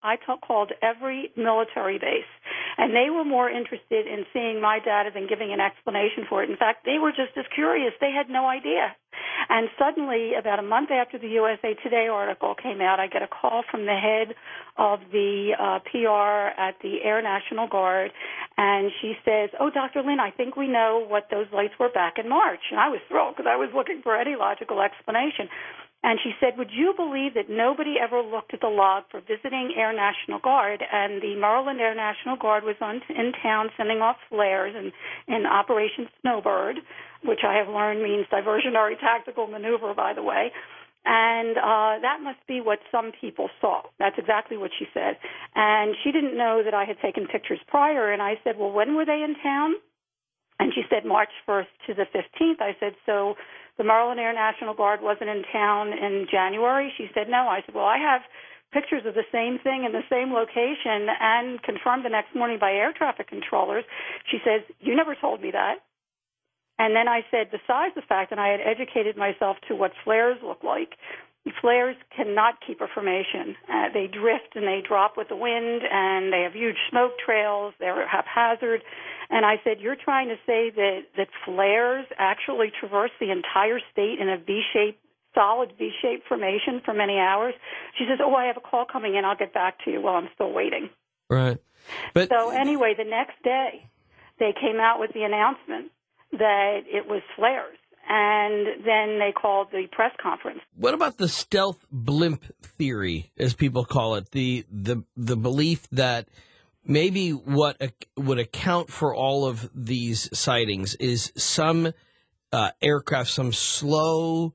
called every military base, and they were more interested in seeing my data than giving an explanation for it. In fact, they were just as curious. They had no idea. And suddenly, about a month after the USA Today article came out, I get a call from the head of the PR at the Air National Guard, and she says, "Oh, Dr. Lynn, I think we know what those lights were back in March." And I was thrilled because I was looking for any logical explanation. And she said, "Would you believe that nobody ever looked at the log for visiting Air National Guard?" And the Maryland Air National Guard was in town sending off flares in Operation Snowbird, which I have learned means diversionary tactical maneuver, by the way. And that must be what some people saw. That's exactly what she said. And she didn't know that I had taken pictures prior. And I said, "Well, when were they in town?" And she said March 1st to the 15th. I said, "So the Maryland Air National Guard wasn't in town in January?" She said, "No." I said, "Well, I have pictures of the same thing in the same location and confirmed the next morning by air traffic controllers." She says, "You never told me that." And then I said, besides the fact that I had educated myself to what flares look like, flares cannot keep a formation. They drift and they drop with the wind, and they have huge smoke trails. They're haphazard. And I said, "You're trying to say that flares actually traverse the entire state in a V-shaped, solid V-shaped formation for many hours?" She says, "Oh, I have a call coming in. I'll get back to you." Well, I'm still waiting. Right. But so anyway, the next day, they came out with the announcement that it was flares. And then they called the press conference. What about the stealth blimp theory, as people call it, the belief that maybe what would account for all of these sightings is some aircraft, some slow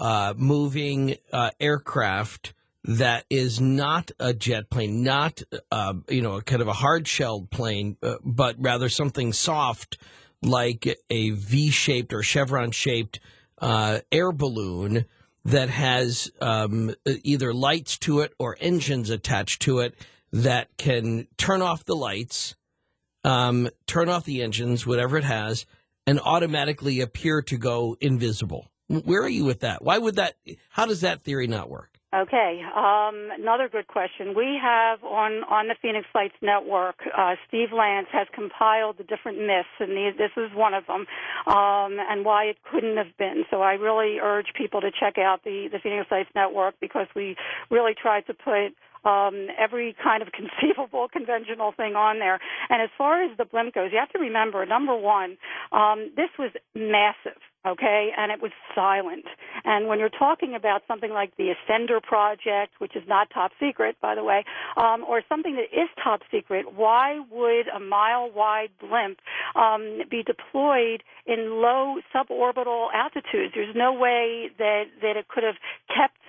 moving aircraft that is not a jet plane, not kind of a hard-shelled plane, but rather something soft like a V-shaped or chevron-shaped air balloon that has either lights to it or engines attached to it that can turn off the lights, turn off the engines, whatever it has, and automatically appear to go invisible. Where are you with that? Why would that? How does that theory not work? Okay, another good question. We have on the Phoenix Lights Network, Steve Lance has compiled the different myths, and this is one of them, and why it couldn't have been. So I really urge people to check out the Phoenix Lights Network, because we really tried to put every kind of conceivable conventional thing on there. And as far as the blimp goes, you have to remember, number one, this was massive. Okay, and it was silent. And when you're talking about something like the Ascender project, which is not top secret, by the way, or something that is top secret, why would a mile-wide blimp be deployed in low suborbital altitudes? There's no way that it could have kept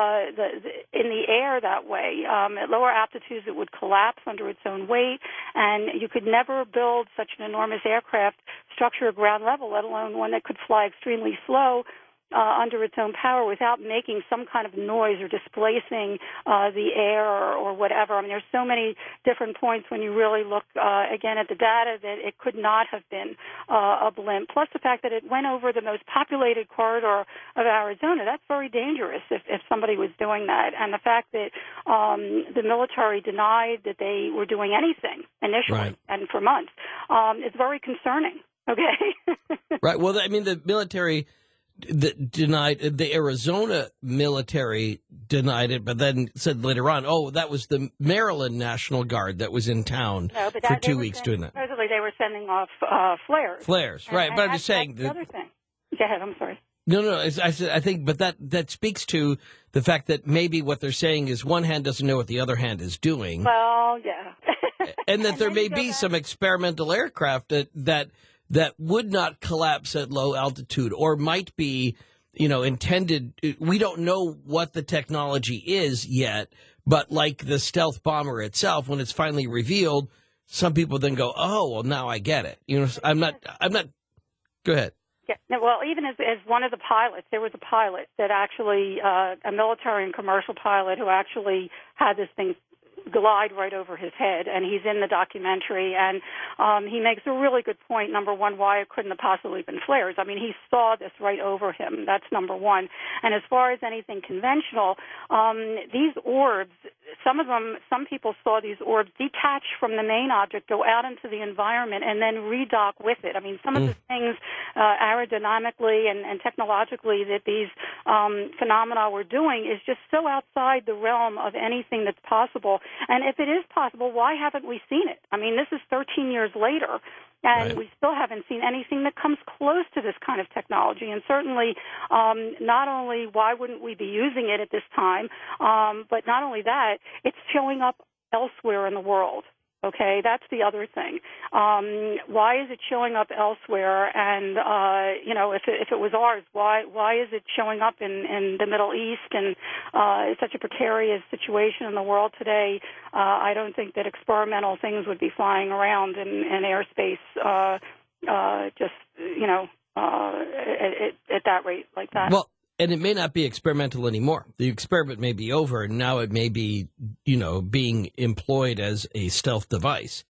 in the air that way. At lower altitudes, it would collapse under its own weight, and you could never build such an enormous aircraft structure at ground level, let alone one that could fly extremely slow under its own power without making some kind of noise or displacing the air or whatever. I mean, there's so many different points when you really look, again, at the data that it could not have been a blimp. Plus the fact that it went over the most populated corridor of Arizona. That's very dangerous if somebody was doing that. And the fact that the military denied that they were doing anything initially right. and for months is very concerning. Okay. Right. Well, I mean, the military denied, the Arizona military denied it, but then said later on, "Oh, that was the Maryland National Guard that was in town for 2 weeks doing that." Supposedly, they were sending off flares. Flares, right? But I'm just saying the other thing. Go ahead. I'm sorry. No. I think, but that speaks to the fact that maybe what they're saying is one hand doesn't know what the other hand is doing. Well, yeah. And that there may be some experimental aircraft that would not collapse at low altitude, or might be, intended. We don't know what the technology is yet, but like the stealth bomber itself, when it's finally revealed, some people then go, "Oh, well, now I get it." I'm not. Go ahead. Yeah, well, even as one of the pilots, there was a pilot that actually, a military and commercial pilot who actually had this thing glide right over his head. And he's in the documentary, and he makes a really good point. Number one, why it couldn't have possibly been flares. I mean, he saw this right over him. That's number one. And as far as anything conventional, these orbs, some people saw these orbs detach from the main object, go out into the environment, and then redock with it. I mean, some of the things aerodynamically and technologically that these phenomena were doing is just so outside the realm of anything that's possible. And if it is possible, why haven't we seen it? I mean, this is 13 years later, and we still haven't seen anything that comes close to this kind of technology. And certainly, not only why wouldn't we be using it at this time, but not only that, it's showing up elsewhere in the world. Okay, that's the other thing. Why is it showing up elsewhere? And if it was ours, why is it showing up in the Middle East? And it's such a precarious situation in the world today. I don't think that experimental things would be flying around in airspace at that rate like that. Well, and it may not be experimental anymore. The experiment may be over, and now it may be, being employed as a stealth device.